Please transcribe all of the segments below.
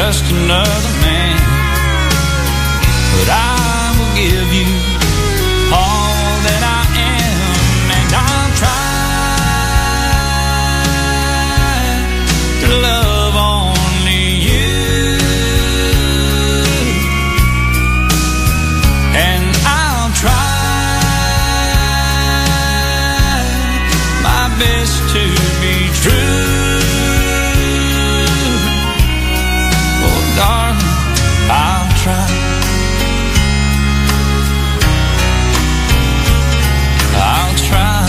just another man. But I will give you all that I am, and I'll try to love only you, and I'll try my best to be true. Oh, darling, I'll try. I'll try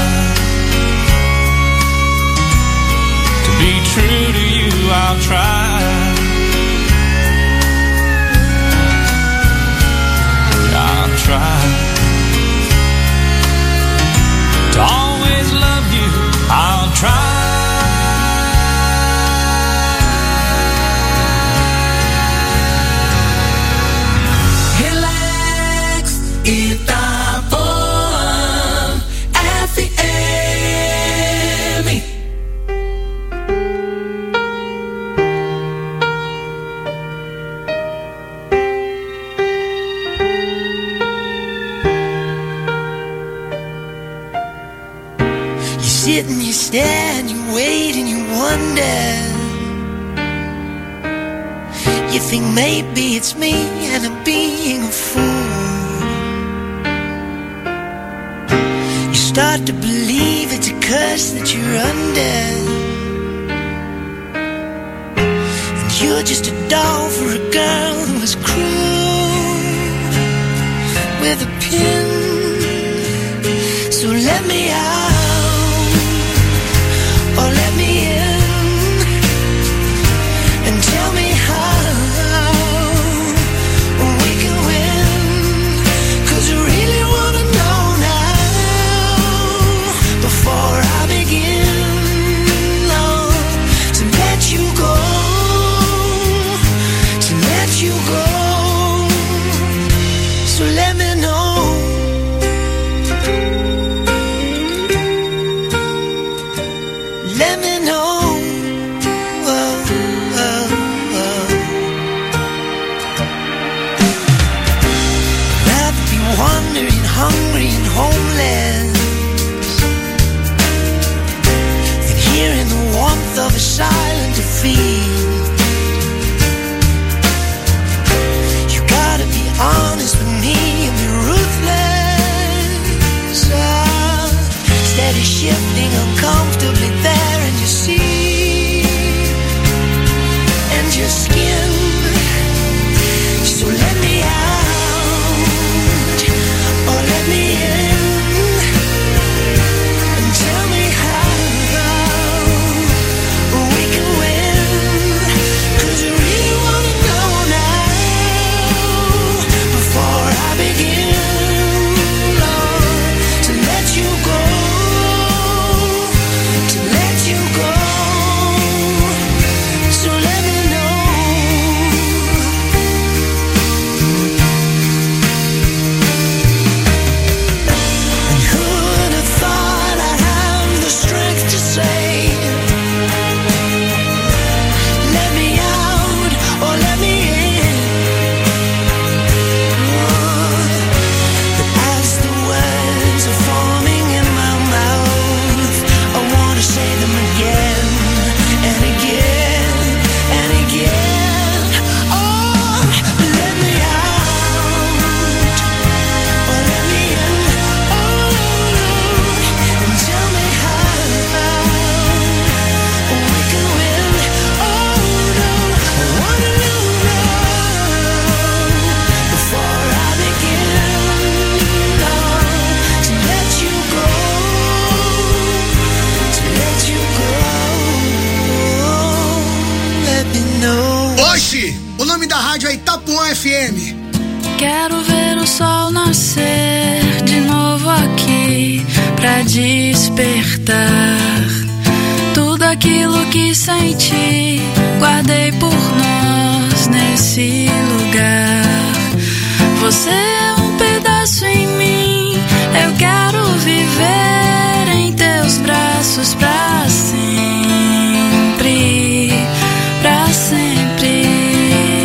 to be true to you. I'll try. I'll try to always love you. I'll try. Relax, Itapuã FM. You sit and you stare and you wait and you wonder. You think maybe it's me and I'm being a fool. You start to believe it's a curse that you're under, and you're just a doll for a girl who was cruel with a pin. So let me out, or let me in, and tell me how we can win. 'Cause I really wanna know now, before I begin, Lord, to let you go, to let you go. So let me know. Let me know. Rather be wandering, hungry and homeless, than here in the warmth of a silent defeat. You gotta be honest with me and be ruthless. Steady shifting uncomfortably there in your seat and your skin. So let me out, or let me in, and tell me how we can win. 'Cause I really wanna know now, before I begin, Lord, to let you go, to let you go. So let me know. And who would have thought I'd have the strength to say, let me out, or let me in. But as the words are forming in my mouth, I wanna say them again and again and again. Oh, let me out, or let me in. Oh, and tell me how we can win. Oh no, I wanna know now, before I begin, Lord, to let you go, to let you go. Let me know. Oxi, o nome da rádio é Itapuã FM. Quero ver o sol nascer de novo aqui pra despertar tudo aquilo que senti, guardei por nós nesse lugar. Você é um pedaço em mim, eu quero viver em teus braços pra sempre, pra sempre.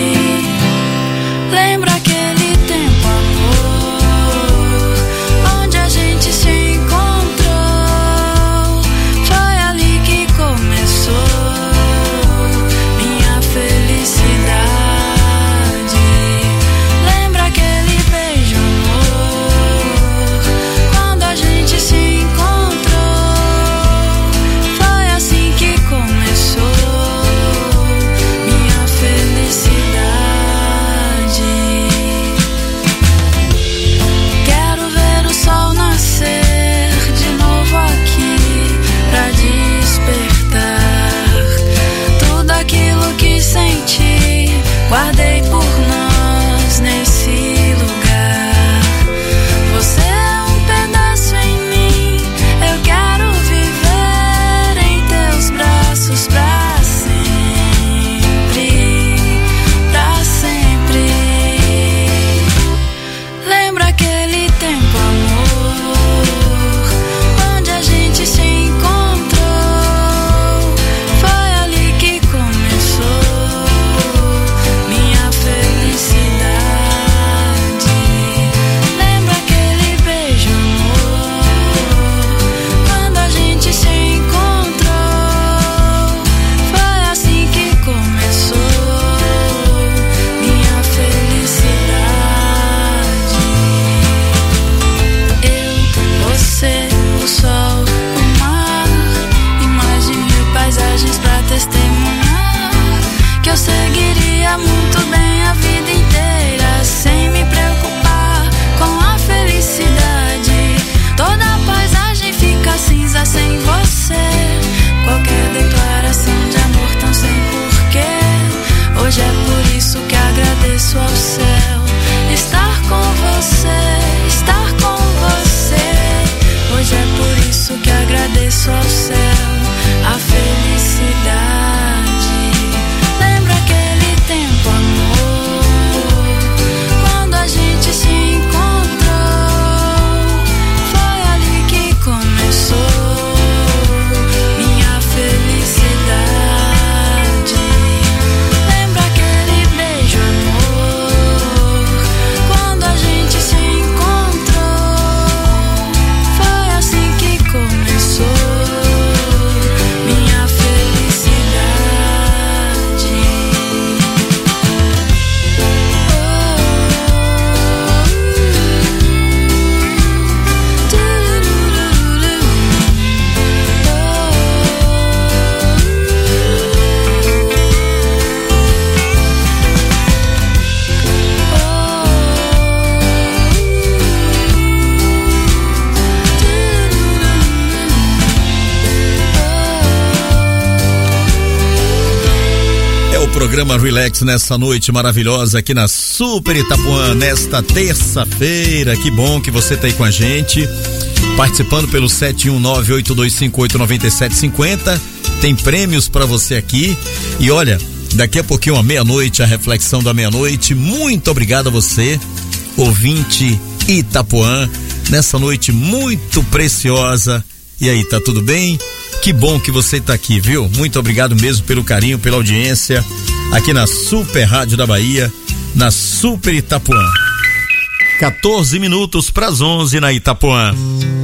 programa Relax nessa noite maravilhosa aqui na Super Itapuã, nesta terça-feira. Que bom que você tá aí com a gente, participando pelo 71982589750. Tem prêmios pra você aqui. E olha, daqui a pouquinho, à meia-noite, a reflexão da meia-noite. Muito obrigado a você, ouvinte Itapuã, nessa noite muito preciosa. E aí, tá tudo bem? Que bom que você tá aqui, viu? Muito obrigado mesmo pelo carinho, pela audiência, aqui na Super Rádio da Bahia, na Super Itapuã. 14 minutos para as 11 na Itapuã.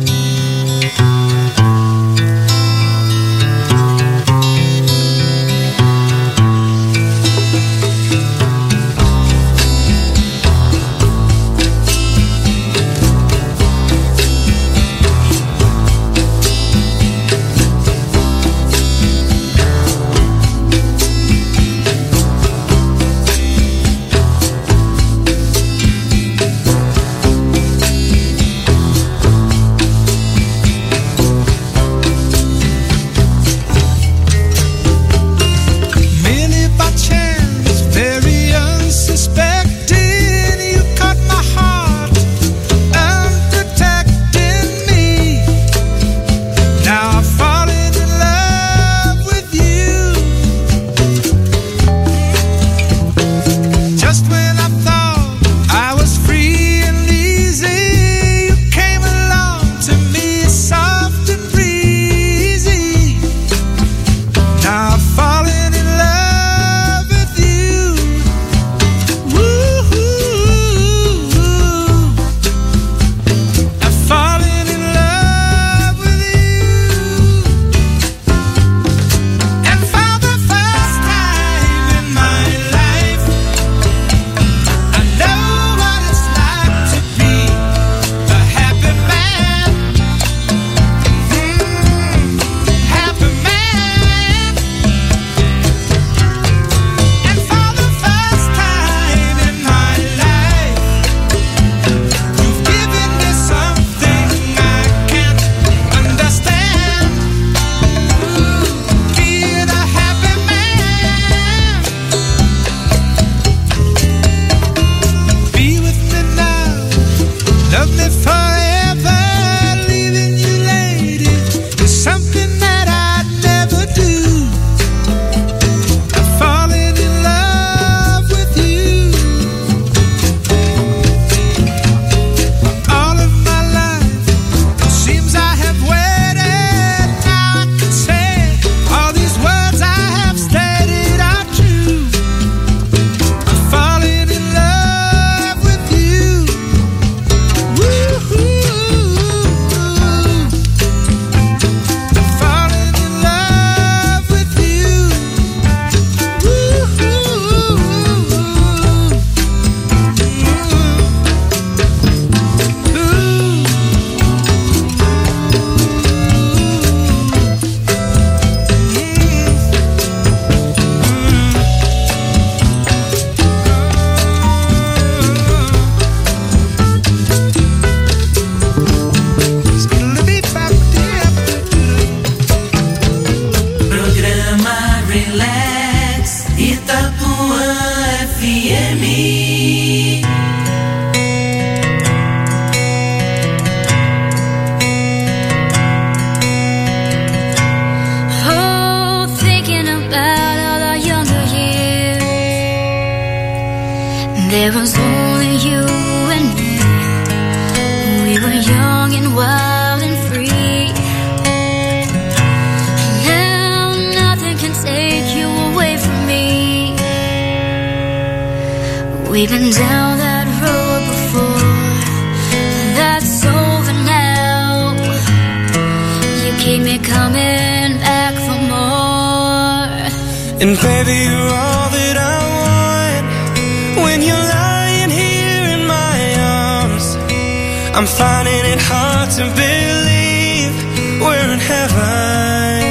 There was only you and me. We were young and wild and free. Now nothing can take you away from me. We've been down that road before. That's over now. You keep me coming back for more. And baby, you're all that I want. When you're lying here in my arms, I'm finding it hard to believe we're in heaven.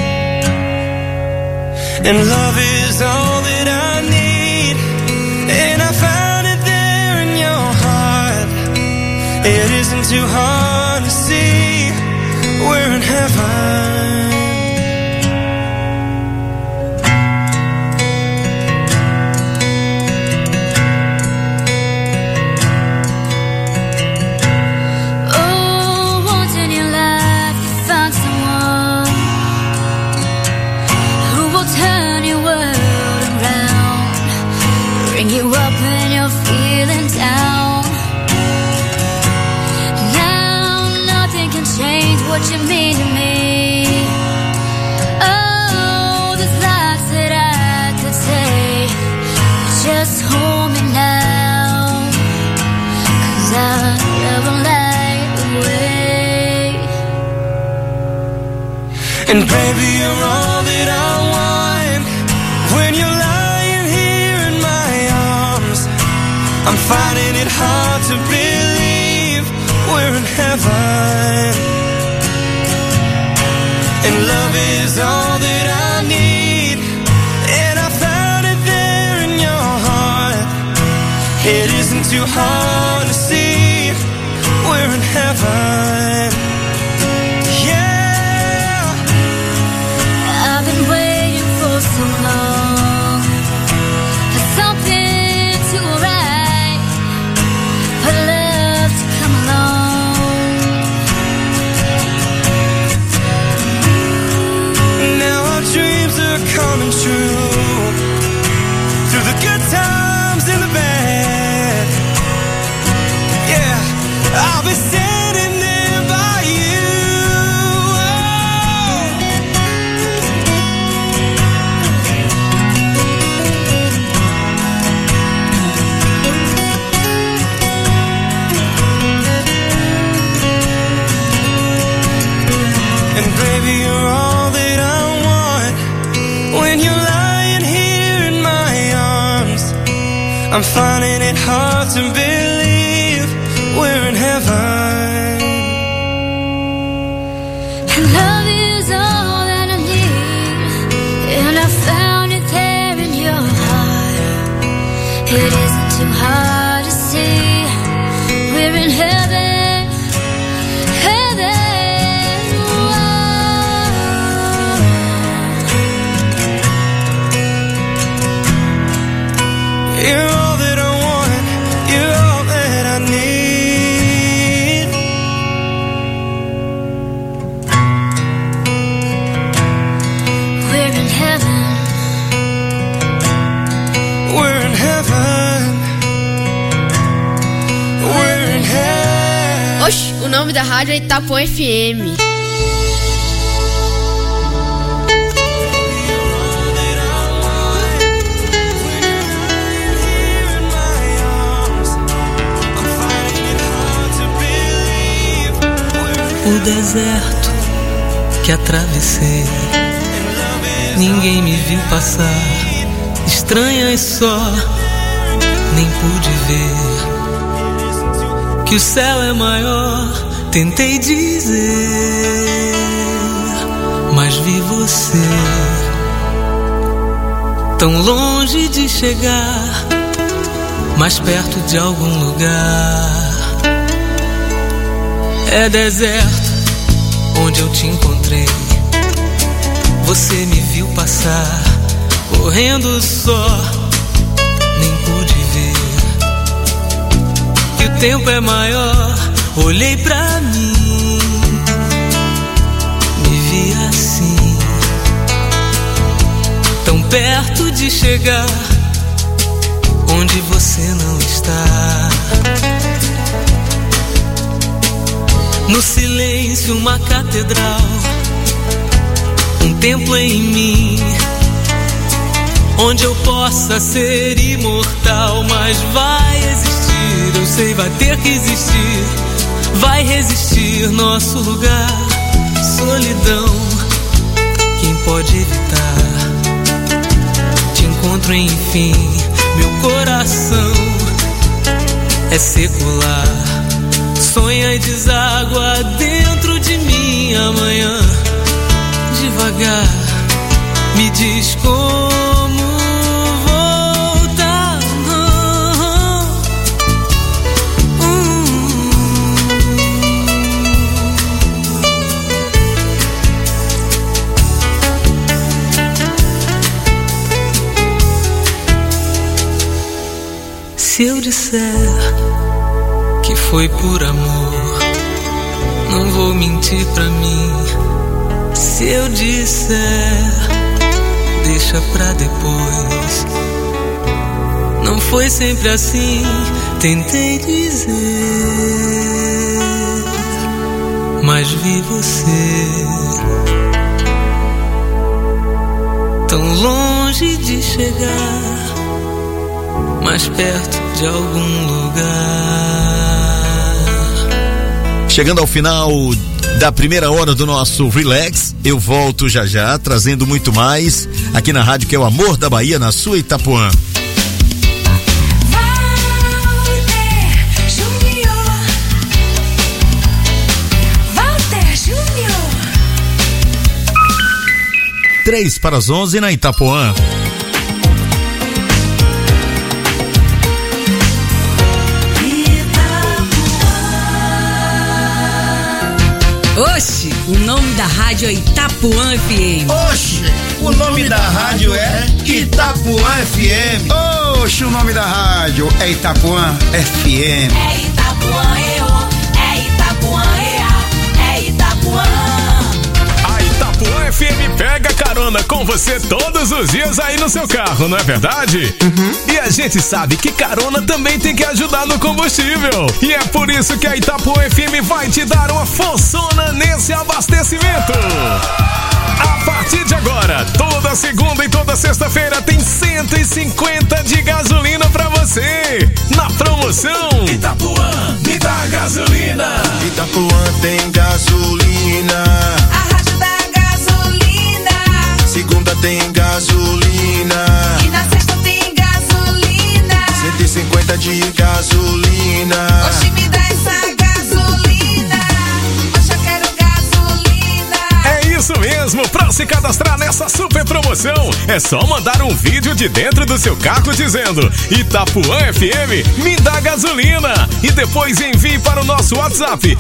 And love is all that I need, and I found it there in your heart. It isn't too hard to see we're in heaven. what you mean to me. Oh, there's lots that I could say, but just hold me now, 'cause I never lied away. And baby, you're all that I want. When you're lying here in my arms, I'm finding it hard to believe we're in heaven. And love is all that I need, and I found it there in your heart. It isn't too hard to see we're in heaven. Yeah, I've been waiting for so long for something to arrive, for love to come along. now our dreams are coming true, through the good times and the bad. Yeah, I'll be standing there by you. And baby, you're all that I want. When you're lying here in my arms, I'm finding it hard to believe we're in heaven. And love is all that I need, and I found it there in your heart. It isn't too hard to see we're in heaven, heaven. You're all that I want, you're all that I need. We're in heaven. We're in heaven. We're in heaven. Oxi, o nome da rádio é Itapuã FM. O deserto que atravessei, ninguém me viu passar. Estranhas só, nem pude ver que o céu é maior. Tentei dizer, mas vi você tão longe de chegar, mais perto de algum lugar. É deserto onde eu te encontrei. Você me viu passar, correndo só, nem pude ver que o tempo é maior. Olhei pra mim, me vi assim, tão perto de chegar onde você não está. No silêncio, uma catedral, um templo em mim, onde eu possa ser imortal. Mas vai existir, eu sei, vai ter que existir, vai resistir nosso lugar. Solidão, quem pode evitar? Te encontro enfim, meu coração é secular. Sonha e deságua dentro de mim amanhã. Devagar, me diz como voltar. Se eu disser que foi por amor, não vou mentir pra mim. Se eu disser, deixa pra depois. Não foi sempre assim, tentei dizer, mas mas vi você tão longe de chegar, mais perto de algum lugar. Chegando ao final da primeira hora do nosso Relax, eu volto já já, trazendo muito mais aqui na rádio que é o Amor da Bahia, na sua Itapuã. Walter Júnior. 10:03 na Itapuã. Oxe, o nome da rádio é Itapuã FM. Oxe, o nome da rádio é Itapuã FM. Oxe, o nome da rádio é Itapuã FM. É Itapuã, é Itapuã, é Itapuã. A Itapuã FM pega carona com você todos os dias aí no seu carro, não é verdade? E a gente sabe que carona também tem que ajudar no combustível. E é por isso que a Itapuã FM vai te dar uma forçona nesse abastecimento. A partir de agora, toda segunda e toda sexta-feira tem 150 de gasolina pra você. Na promoção Itapuã, me dá gasolina. Itapuã tem gasolina. A rádio da gasolina. Segunda tem gasolina. E na sexta tem gasolina. 150 de gasolina. Oxe, me dá essa gasolina. Oxe, eu quero gasolina. É isso mesmo, pra se cadastrar nessa super promoção, é só mandar um vídeo de dentro do seu carro dizendo Itapuã FM, me dá gasolina. E depois envie para o nosso WhatsApp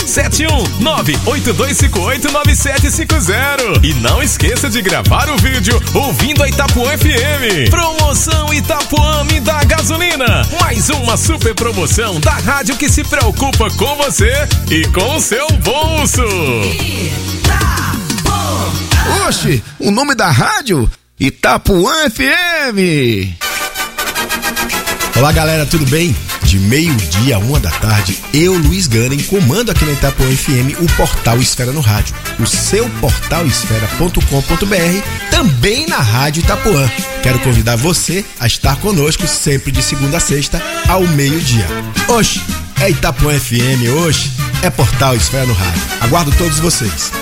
71982589750. E não esqueça de gravar o vídeo ouvindo a Itapuã FM. Promoção Itapuã, me dá gasolina. Mais uma super promoção da rádio que se preocupa com você e com o seu bolso. Oxe, o nome da rádio Itapuã FM. Olá galera, tudo bem? De meio-dia a 1h, eu, Luiz Ganem, comando aqui na Itapuã FM o portal Esfera no Rádio, o seu portal esfera.com.br, também na Rádio Itapuã. Quero convidar você a estar conosco sempre de segunda a sexta ao meio-dia. Oxe, é Itapuã FM, hoje é portal Esfera no Rádio. Aguardo todos vocês.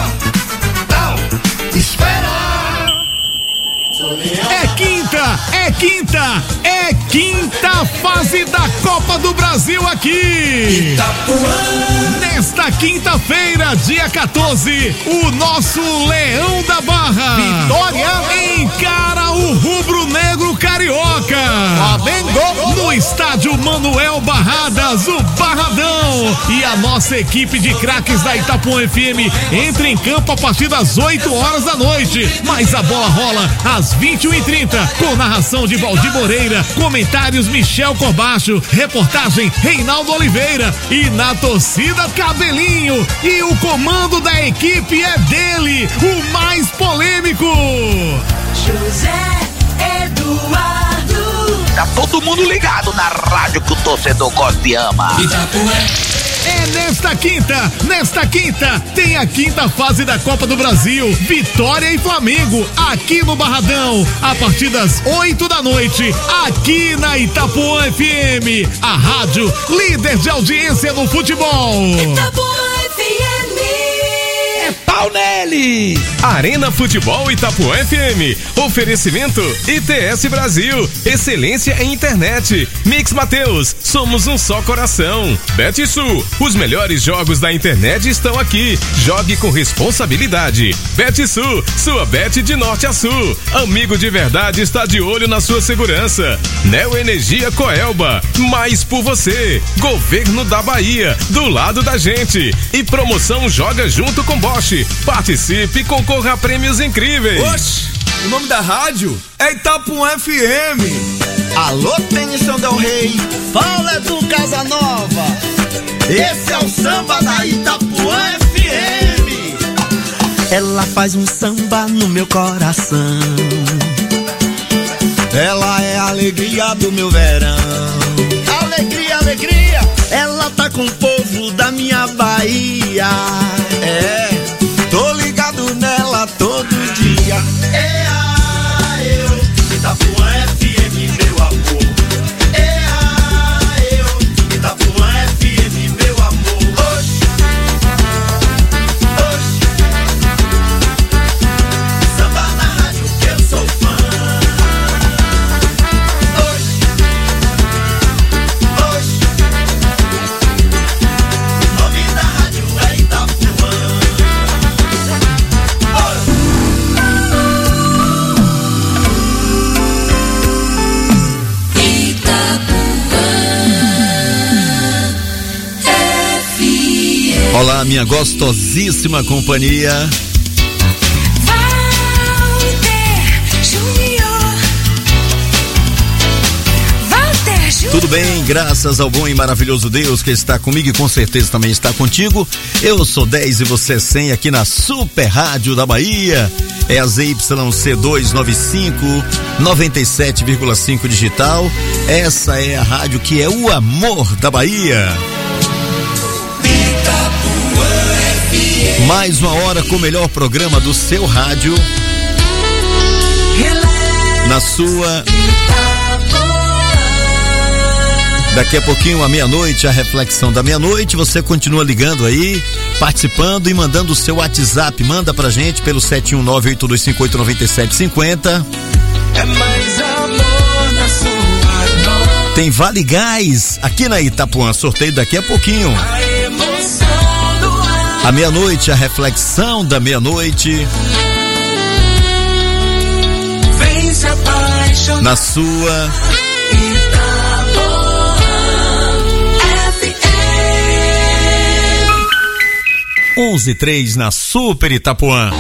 É quinta fase da Copa do Brasil aqui. Itapuã. Nesta quinta-feira, dia 14, o nosso Leão da Barra, Vitória, encara o rubro-negro carioca. Flamengo no estádio Manuel Barradas, o Barradão. E a nossa equipe de craques da Itapuã FM entra em campo a partir das 8h da noite. Mas a bola rola às 21h30 com narração de Valdir Moreira, comentários Michel Corbacho, reportagem Reinaldo Oliveira e na torcida Cabelinho. E o comando da equipe é dele, o mais polêmico, José Eduardo. Tá todo mundo ligado na rádio que o torcedor gosta e ama. Itapuã. É nesta quinta, tem a quinta fase da Copa do Brasil, Vitória e Flamengo, aqui no Barradão, a partir das 8 da noite, aqui na Itapuã FM, a rádio líder de audiência no futebol. Itapuã FM. É pau nele! Arena Futebol Itapuã FM. Oferecimento ITS Brasil. Excelência em internet. Mix Mateus. Somos um só coração. BetSul. Os melhores jogos da internet estão aqui. Jogue com responsabilidade. BetSul. Sua bet de norte a sul. Amigo de verdade está de olho na sua segurança. Neo Energia Coelba. Mais por você. Governo da Bahia. Do lado da gente. E promoção Joga Junto com Bosch. Participe e concorra a prêmios incríveis. Oxe, o nome da rádio é Itapuã FM. Alô, Tênison Del Rey, fala do Casanova. Esse é o samba da Itapuã FM. Ela faz um samba no meu coração. Ela é a alegria do meu verão. Alegria, alegria. Ela tá com o povo da minha Bahia. Olá, minha gostosíssima companhia. Tudo bem, graças ao bom e maravilhoso Deus que está comigo e com certeza também está contigo. Eu sou 10 e você é 100 aqui na Super Rádio da Bahia. É a ZYC 295 97,5 digital. Essa é a rádio que é o amor da Bahia. Mais uma hora com o melhor programa do seu rádio. Na sua. Daqui a pouquinho, à meia-noite, a reflexão da meia-noite. Você continua ligando aí, participando e mandando o seu WhatsApp. Manda pra gente pelo 719-8258-9750. É mais amor na sua noite. Tem Vale Gás aqui na Itapuã. Sorteio daqui a pouquinho. A emoção do ar. À meia-noite, a reflexão da meia-noite. Vem se apaixonar. Na sua. 11:03 na Super Itapuã.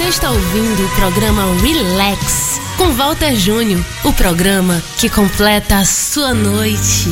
está ouvindo o programa Relax com Walter Júnior, o programa que completa a sua noite.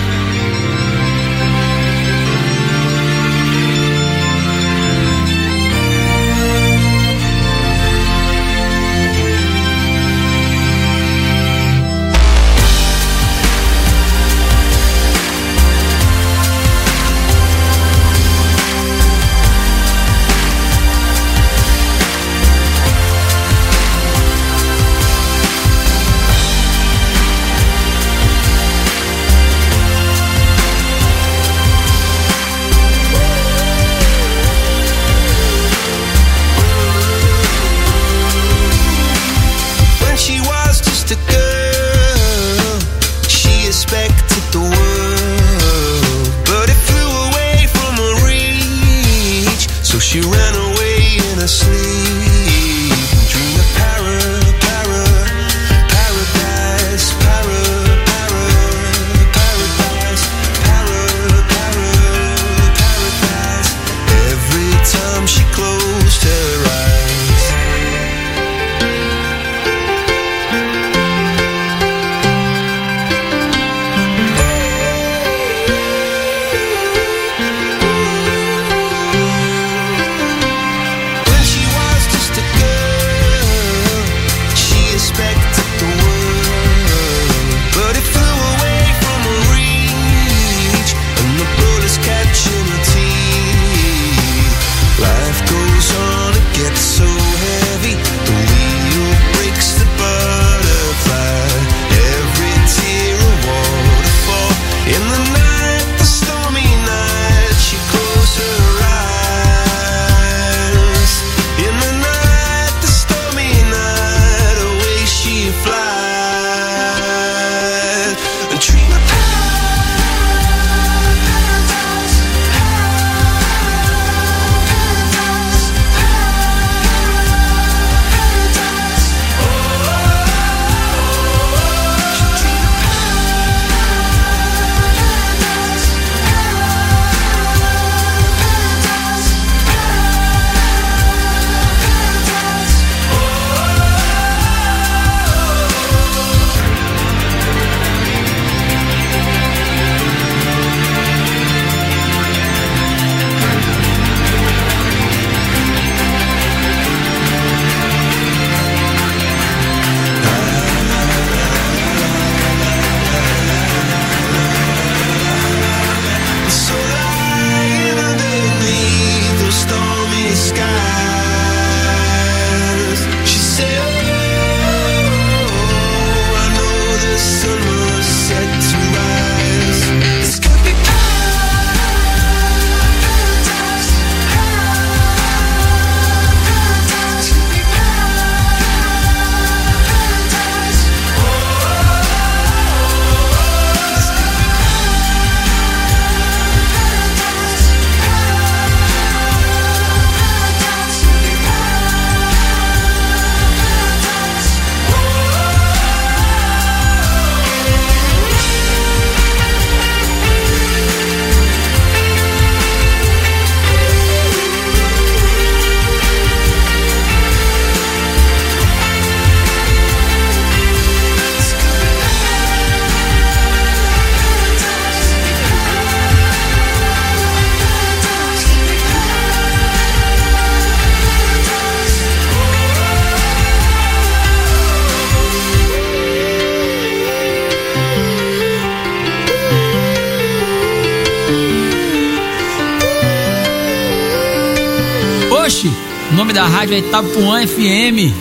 O nome da rádio é Itapuã FM.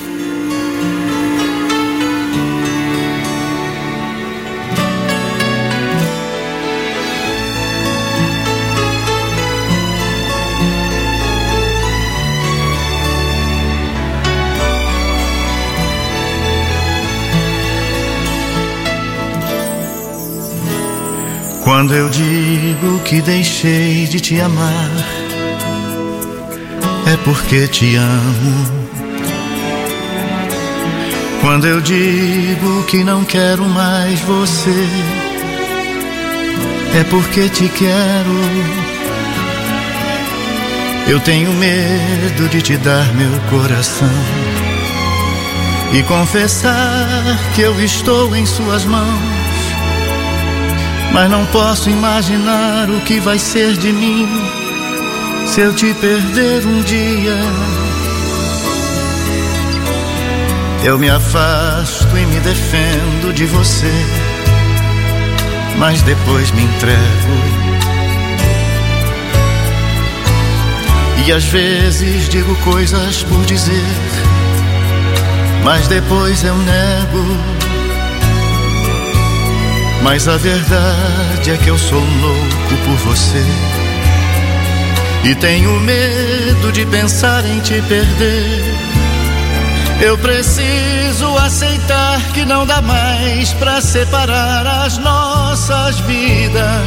Quando eu digo que deixei de te amar, é porque te amo. Quando eu digo que não quero mais você, é porque te quero. Eu tenho medo de te dar meu coração e confessar que eu estou em suas mãos, mas não posso imaginar o que vai ser de mim se eu te perder um dia. Eu me afasto e me defendo de você, mas depois me entrego. E às vezes digo coisas por dizer, mas depois eu nego. Mas a verdade é que eu sou louco por você e tenho medo de pensar em te perder. Eu preciso aceitar que não dá mais pra separar as nossas vidas.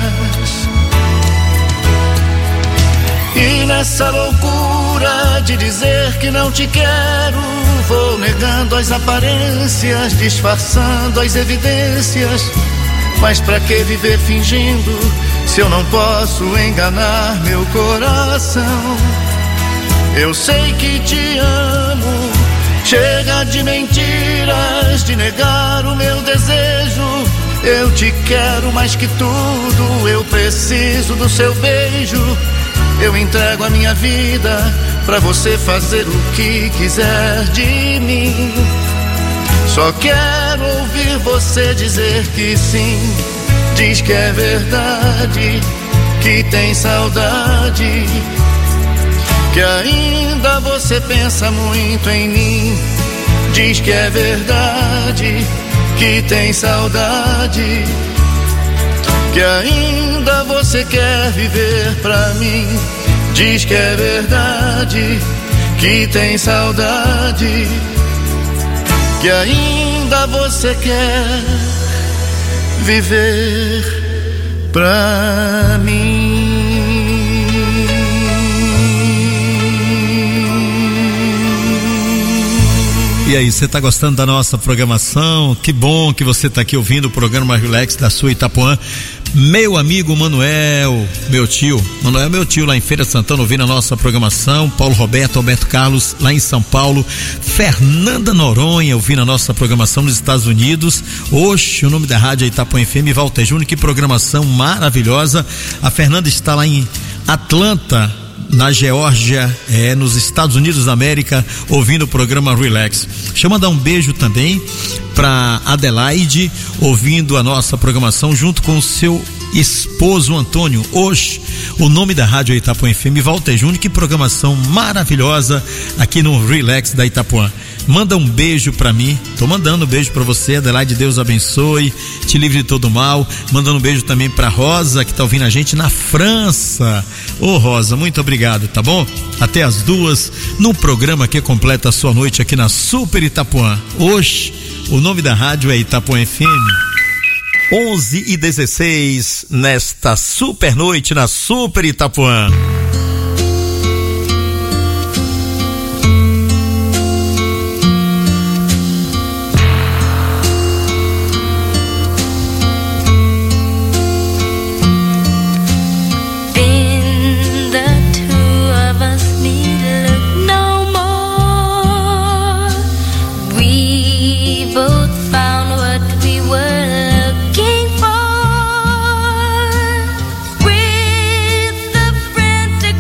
E nessa loucura de dizer que não te quero, vou negando as aparências, disfarçando as evidências. Mas pra que viver fingindo se eu não posso enganar meu coração? Eu sei que te amo, chega de mentiras, de negar o meu desejo. Eu te quero mais que tudo, eu preciso do seu beijo. Eu entrego a minha vida pra você fazer o que quiser de mim. Só quero ouvir você dizer que sim. Diz que é verdade, que tem saudade, que ainda você pensa muito em mim. Diz que é verdade, que tem saudade, que ainda você quer viver pra mim. Diz que é verdade, que tem saudade, que ainda você quer viver pra mim. E aí, você tá gostando da nossa programação? Que bom que você tá aqui ouvindo o programa Relax da sua Itapuã. Meu amigo Manuel, meu tio lá em Feira de Santana ouvindo a nossa programação. Paulo Roberto, Alberto Carlos lá em São Paulo. Fernanda Noronha ouvindo a nossa programação nos Estados Unidos. Oxe, o nome da rádio é Itapuã FM. Walter Júnior, que programação maravilhosa. A Fernanda está lá em Atlanta, na Geórgia, nos Estados Unidos da América, ouvindo o programa Relax. Deixa eu mandar um beijo também para Adelaide, ouvindo a nossa programação junto com o seu esposo Antônio. Hoje, o nome da rádio é Itapuã FM. Walter Júnior, que programação maravilhosa aqui no Relax da Itapuã. Manda um beijo pra mim. Tô mandando um beijo pra você, Adelaide. Deus abençoe, te livre de todo mal. Mandando um beijo também pra Rosa, que tá ouvindo a gente na França. Ô Rosa, muito obrigado, tá bom? Até as 2 no programa que completa a sua noite aqui na Super Itapuã. Hoje, o nome da rádio é Itapuã FM. 11h16 nesta super noite na Super Itapuã. With the frantic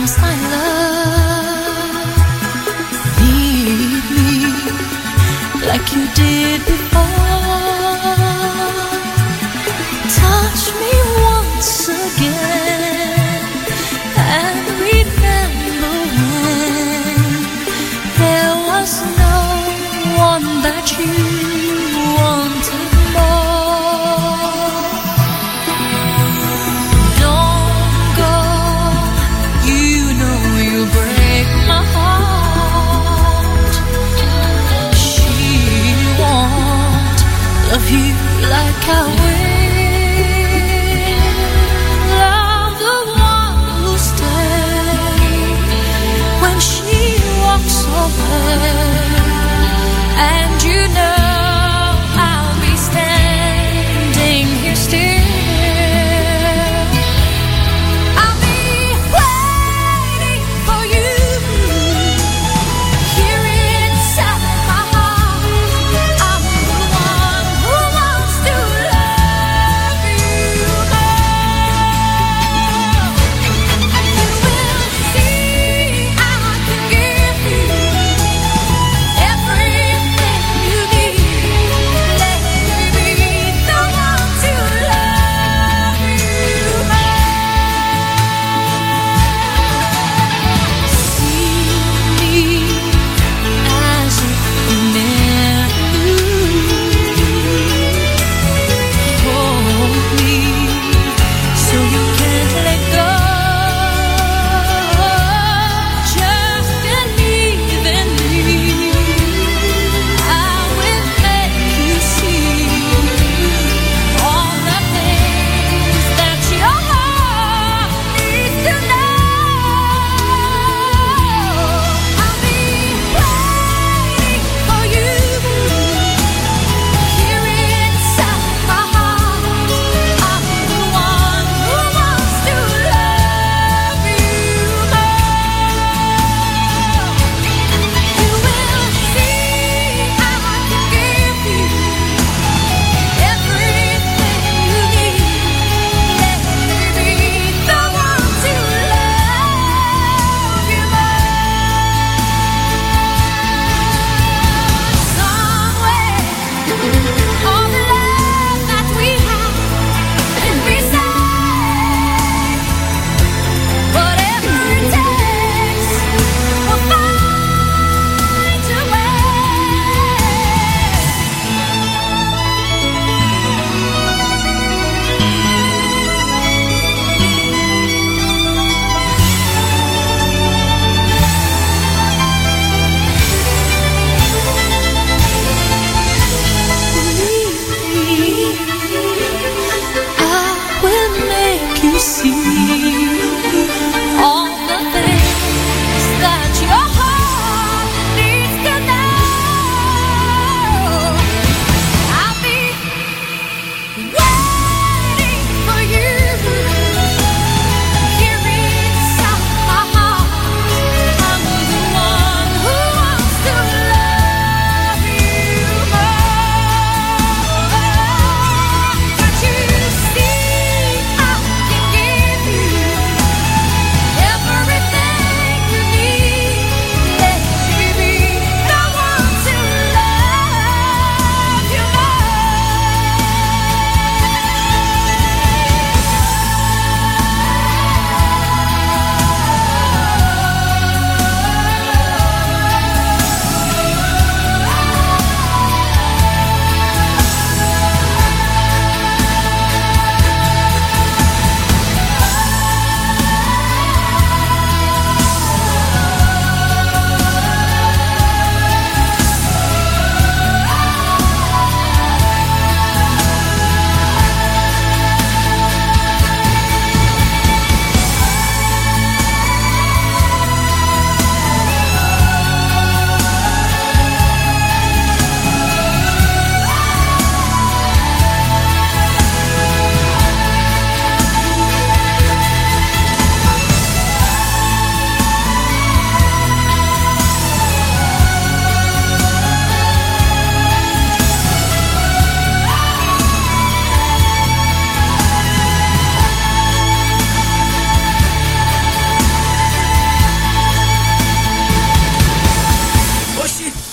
Promise my love, need me like you did before. Touch me once again and remember when there was no one that you wanted more. Don't go, you know you break my heart. She won't love you like I will. Love the one who stays when she walks away. And you know I'll be standing here still. I'll be waiting for you here inside my heart. I'm the one who wants to love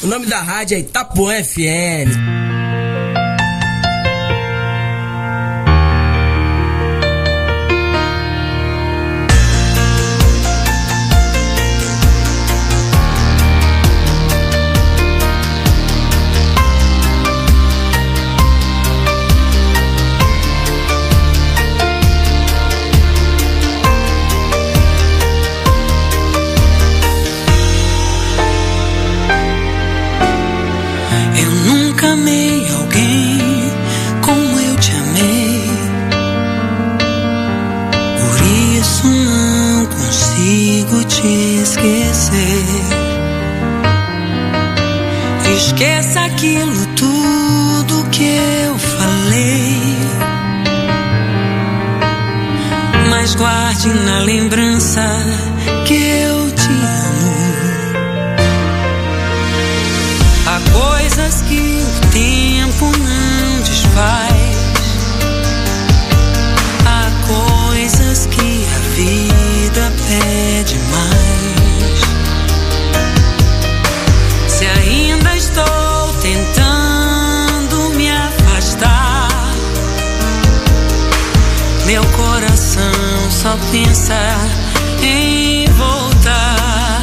nome da rádio é Itapuã FM. Amei alguém como eu te amei, por isso não consigo te esquecer. Esqueça aquilo tudo que eu falei, mas guarde na lembrança que eu te amo. Há coisas que o tempo não desfaz, há coisas que a vida pede mais. Se ainda estou tentando me afastar, meu coração só pensa em voltar.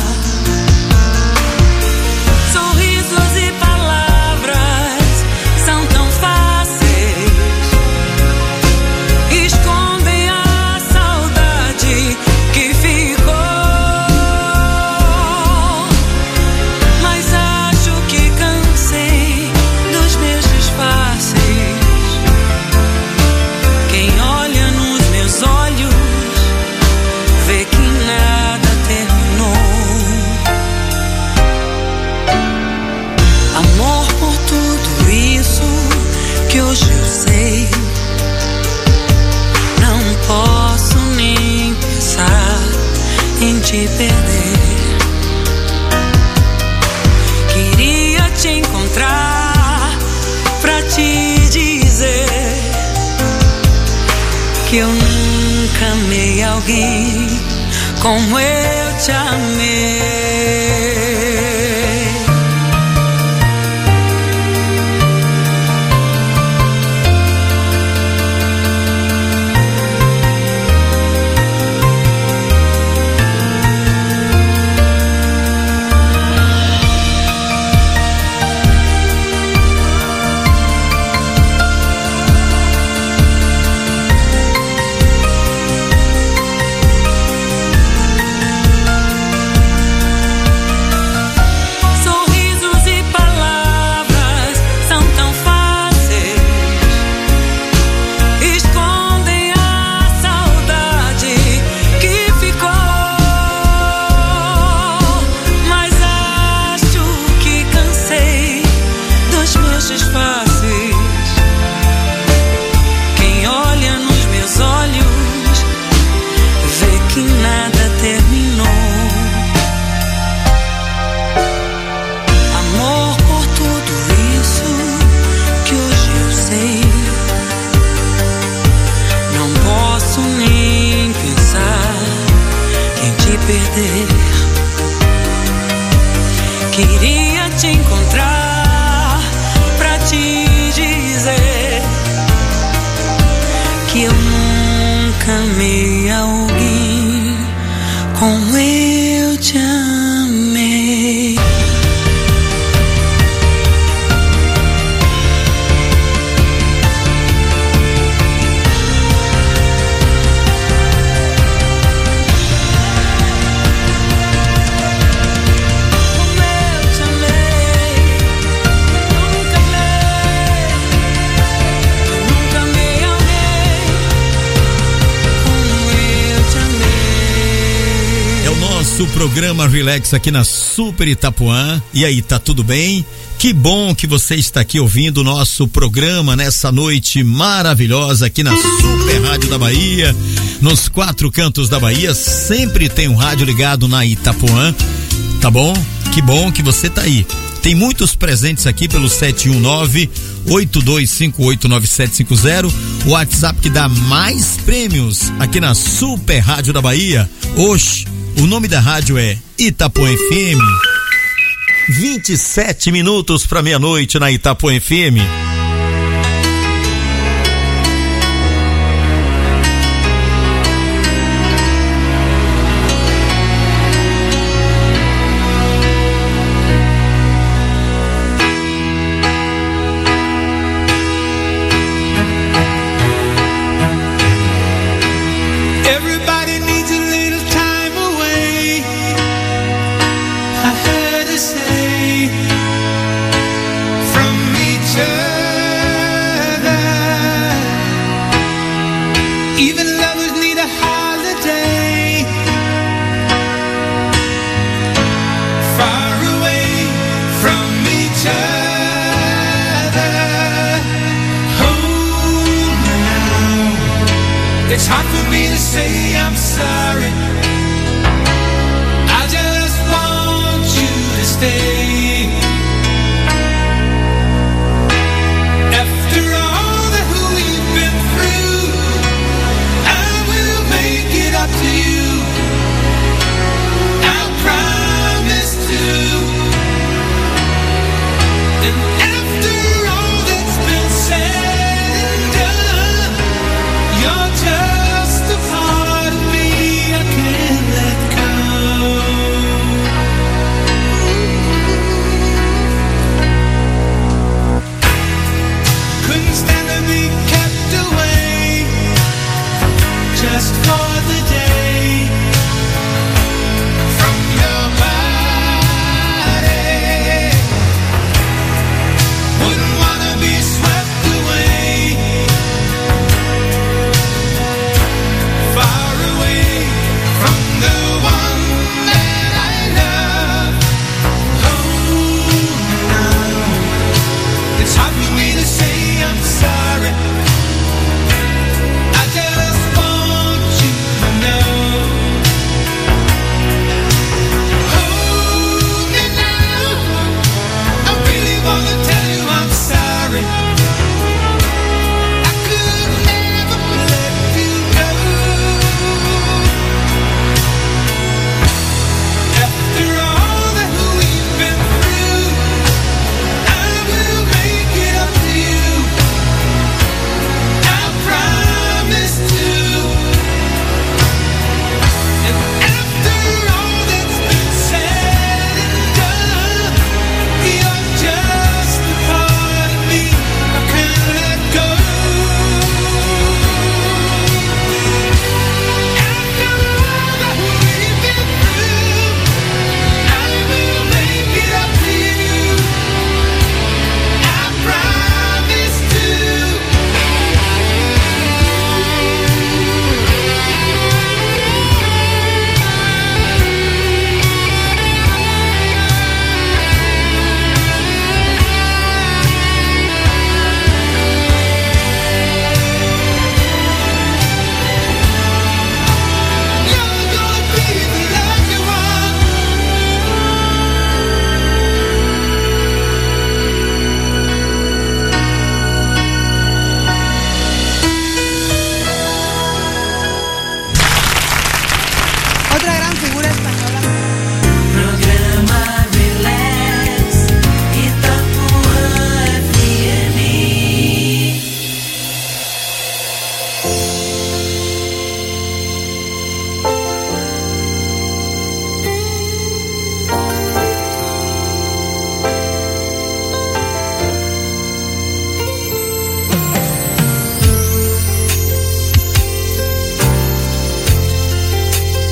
Te perder, queria te encontrar pra te dizer que eu nunca amei alguém como eu te amei. Queria te encontrar pra te dizer que eu nunca amei alguém como eu te amei. O programa Relax aqui na Super Itapuã. E aí, tá tudo bem? Que bom que você está aqui ouvindo o nosso programa nessa noite maravilhosa aqui na Super Rádio da Bahia, nos 4 cantos da Bahia. Sempre tem um rádio ligado na Itapuã, tá bom? Que bom que você tá aí. Tem muitos presentes aqui pelo 719-8258-9750, o WhatsApp que dá mais prêmios aqui na Super Rádio da Bahia. Oxe, o nome da rádio é Itapuã FM. 27 minutos para meia-noite na Itapuã FM.